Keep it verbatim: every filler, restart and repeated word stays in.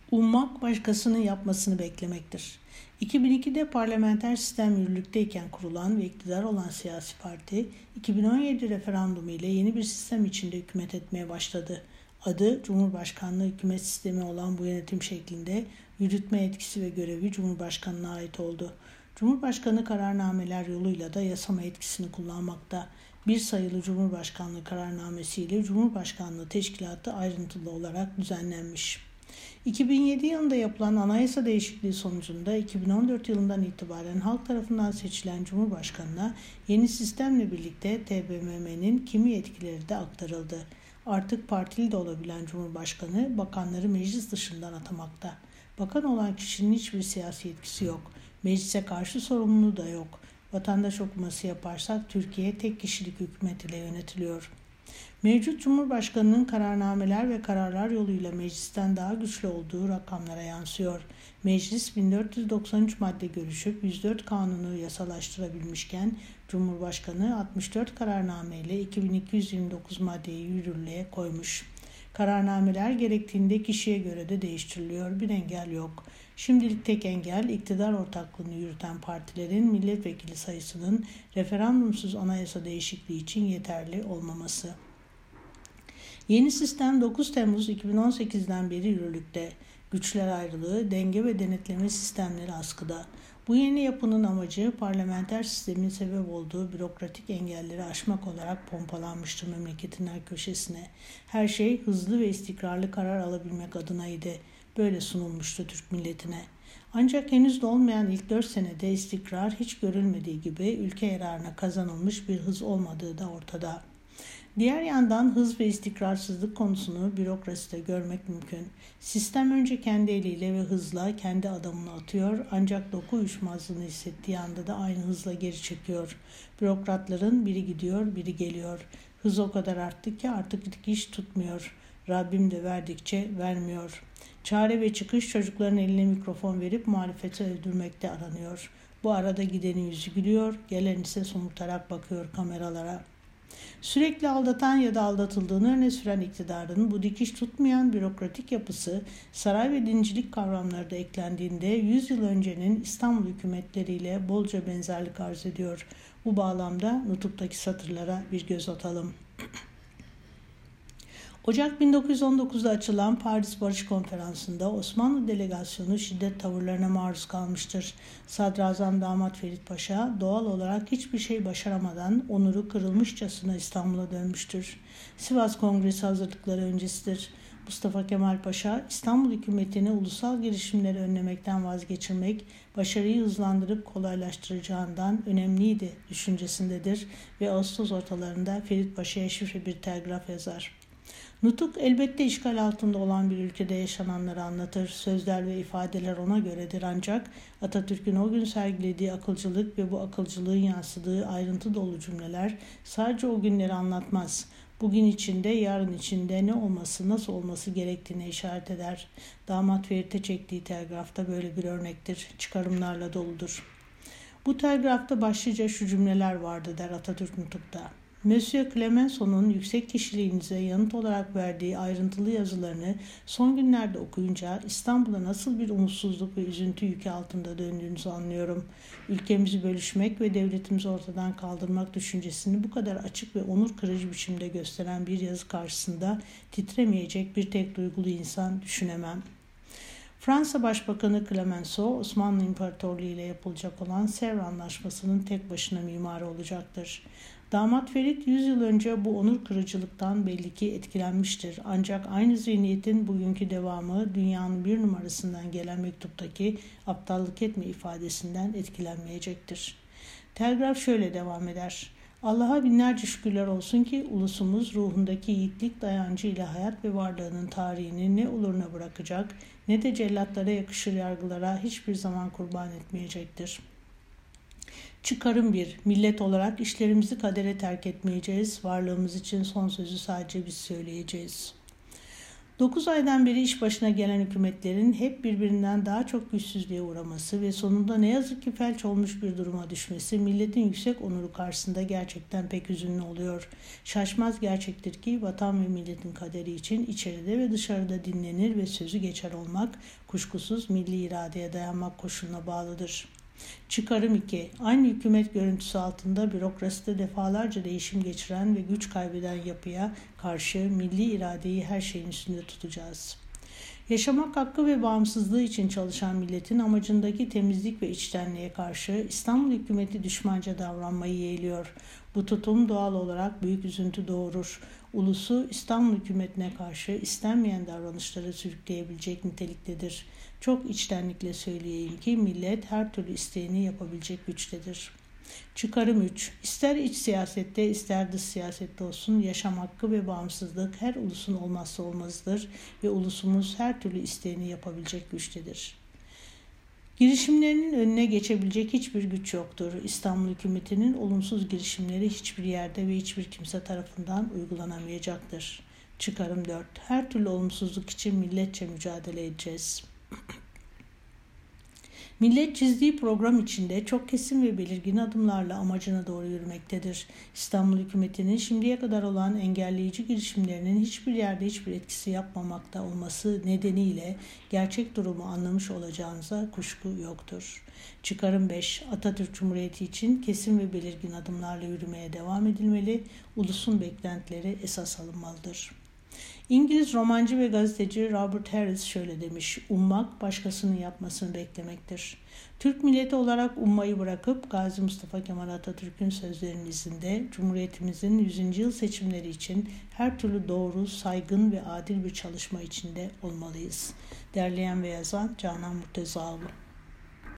Ummak başkasının yapmasını beklemektir. iki bin ikide parlamenter sistem yürürlükteyken kurulan ve iktidar olan siyasi parti, iki bin on yedi referandumu ile yeni bir sistem içinde hükümet etmeye başladı. Adı Cumhurbaşkanlığı hükümet sistemi olan bu yönetim şeklinde yürütme etkisi ve görevi Cumhurbaşkanı'na ait oldu. Cumhurbaşkanı kararnameler yoluyla da yasama etkisini kullanmakta. Bir sayılı Cumhurbaşkanlığı kararnamesi ile Cumhurbaşkanlığı teşkilatı ayrıntılı olarak düzenlenmiş. iki bin yedi yılında yapılan anayasa değişikliği sonucunda iki bin on dört yılından itibaren halk tarafından seçilen Cumhurbaşkanı'na yeni sistemle birlikte T B M M'nin kimi yetkileri de aktarıldı. Artık partili de olabilen Cumhurbaşkanı bakanları meclis dışından atamakta. Bakan olan kişinin hiçbir siyasi yetkisi yok. Meclise karşı sorumluluğu da yok. Vatandaş okuması yaparsak Türkiye tek kişilik hükümet ile yönetiliyor. Mevcut Cumhurbaşkanı'nın kararnameler ve kararlar yoluyla meclisten daha güçlü olduğu rakamlara yansıyor. Meclis bin dört yüz doksan üç madde görüşüp yüz dört kanunu yasalaştırabilmişken Cumhurbaşkanı altmış dört kararname ile iki bin iki yüz yirmi dokuz maddeyi yürürlüğe koymuş. Kararnameler gerektiğinde kişiye göre de değiştiriliyor. Bir engel yok. Şimdilik tek engel iktidar ortaklığını yürüten partilerin milletvekili sayısının referandumsuz anayasa değişikliği için yeterli olmaması. Yeni sistem dokuz Temmuz iki bin on sekizden beri yürürlükte. Güçler ayrılığı, denge ve denetleme sistemleri askıda. Bu yeni yapının amacı parlamenter sistemin sebep olduğu bürokratik engelleri aşmak olarak pompalanmıştır memleketin her köşesine. Her şey hızlı ve istikrarlı karar alabilmek adınaydı. Böyle sunulmuştu Türk milletine. Ancak henüz de olmayan ilk dört senede istikrar hiç görülmediği gibi ülke yararına kazanılmış bir hız olmadığı da ortada. Diğer yandan hız ve istikrarsızlık konusunu bürokraside görmek mümkün. Sistem önce kendi eliyle ve hızla kendi adamını atıyor ancak doku uyuşmazlığını hissettiği anda da aynı hızla geri çekiyor. Bürokratların biri gidiyor biri geliyor. Hız o kadar arttı ki artık dikiş tutmuyor. Rabbim de verdikçe vermiyor. Çare ve çıkış çocukların eline mikrofon verip muhalefeti öldürmekte aranıyor. Bu arada gidenin yüzü gülüyor, gelen ise somurtarak bakıyor kameralara. Sürekli aldatan ya da aldatıldığını öne süren iktidarın bu dikiş tutmayan bürokratik yapısı saray ve dincilik kavramları da eklendiğinde yüz yıl öncenin İstanbul hükümetleriyle bolca benzerlik arz ediyor. Bu bağlamda Nutuk'taki satırlara bir göz atalım. Ocak bin dokuz yüz on dokuzda açılan Paris Barış Konferansı'nda Osmanlı delegasyonu şiddet tavırlarına maruz kalmıştır. Sadrazam Damat Ferit Paşa doğal olarak hiçbir şey başaramadan onuru kırılmışçasına İstanbul'a dönmüştür. Sivas Kongresi hazırlıkları öncesidir. Mustafa Kemal Paşa, İstanbul hükümetini ulusal girişimleri önlemekten vazgeçirmek, başarıyı hızlandırıp kolaylaştıracağından önemliydi düşüncesindedir ve Ağustos ortalarında Ferit Paşa'ya şifre bir telgraf yazar. Nutuk elbette işgal altında olan bir ülkede yaşananları anlatır. Sözler ve ifadeler ona göredir ancak Atatürk'ün o gün sergilediği akılcılık ve bu akılcılığın yansıdığı ayrıntı dolu cümleler sadece o günleri anlatmaz. Bugün içinde, yarın içinde ne olması, nasıl olması gerektiğine işaret eder. Damat Ferit'e çektiği telgrafta böyle bir örnektir. Çıkarımlarla doludur. Bu telgrafta başlıca şu cümleler vardı der Atatürk Nutuk'ta. Monsieur Clemenceau'nun yüksek kişiliğinize yanıt olarak verdiği ayrıntılı yazılarını son günlerde okuyunca İstanbul'a nasıl bir umutsuzluk ve üzüntü yükü altında döndüğünüzü anlıyorum. Ülkemizi bölüşmek ve devletimizi ortadan kaldırmak düşüncesini bu kadar açık ve onur kırıcı biçimde gösteren bir yazı karşısında titremeyecek bir tek duygulu insan düşünemem. Fransa Başbakanı Clemenceau, Osmanlı İmparatorluğu ile yapılacak olan Sevr Anlaşması'nın tek başına mimarı olacaktır. Damat Ferit yüz yıl önce bu onur kırıcılıktan belli ki etkilenmiştir. Ancak aynı zihniyetin bugünkü devamı dünyanın bir numarasından gelen mektuptaki aptallık etme ifadesinden etkilenmeyecektir. Telgraf şöyle devam eder. Allah'a binlerce şükürler olsun ki ulusumuz ruhundaki yiğitlik dayancı ile hayat ve varlığının tarihini ne oluruna bırakacak ne de cellatlara yakışır yargılara hiçbir zaman kurban etmeyecektir. Çıkarım bir, millet olarak işlerimizi kadere terk etmeyeceğiz, varlığımız için son sözü sadece biz söyleyeceğiz. dokuz aydan beri iş başına gelen hükümetlerin hep birbirinden daha çok güçsüzlüğe uğraması ve sonunda ne yazık ki felç olmuş bir duruma düşmesi milletin yüksek onuru karşısında gerçekten pek hüzünlü oluyor. Şaşmaz gerçektir ki vatan ve milletin kaderi için içeride ve dışarıda dinlenir ve sözü geçer olmak kuşkusuz milli iradeye dayanmak koşuluna bağlıdır. Çıkarım iki. Aynı hükümet görüntüsü altında bürokraside defalarca değişim geçiren ve güç kaybeden yapıya karşı milli iradeyi her şeyin üstünde tutacağız. Yaşamak hakkı ve bağımsızlığı için çalışan milletin amacındaki temizlik ve içtenliğe karşı İstanbul hükümeti düşmanca davranmayı yeğliyor. Bu tutum doğal olarak büyük üzüntü doğurur. Ulusu İstanbul hükümetine karşı istenmeyen davranışları sürükleyebilecek niteliktedir. Çok içtenlikle söyleyeyim ki millet her türlü isteğini yapabilecek güçtedir. Çıkarım üç. İster iç siyasette ister dış siyasette olsun yaşam hakkı ve bağımsızlık her ulusun olmazsa olmazıdır ve ulusumuz her türlü isteğini yapabilecek güçtedir. Girişimlerinin önüne geçebilecek hiçbir güç yoktur. İstanbul hükümetinin olumsuz girişimleri hiçbir yerde ve hiçbir kimse tarafından uygulanamayacaktır. Çıkarım dört. Her türlü olumsuzluk için milletçe mücadele edeceğiz. Millet çizdiği program içinde çok kesin ve belirgin adımlarla amacına doğru yürümektedir. İstanbul hükümetinin şimdiye kadar olan engelleyici girişimlerinin hiçbir yerde hiçbir etkisi yapmamakta olması nedeniyle gerçek durumu anlamış olacağınıza kuşku yoktur. Çıkarım beş. Atatürk Cumhuriyeti için kesin ve belirgin adımlarla yürümeye devam edilmeli, ulusun beklentileri esas alınmalıdır. İngiliz romancı ve gazeteci Robert Harris şöyle demiş: ummak başkasının yapmasını beklemektir. Türk milleti olarak ummayı bırakıp Gazi Mustafa Kemal Atatürk'ün sözlerinin izinde Cumhuriyetimizin yüzüncü yıl seçimleri için her türlü doğru, saygın ve adil bir çalışma içinde olmalıyız. Derleyen ve yazan Canan Murtezaoğlu.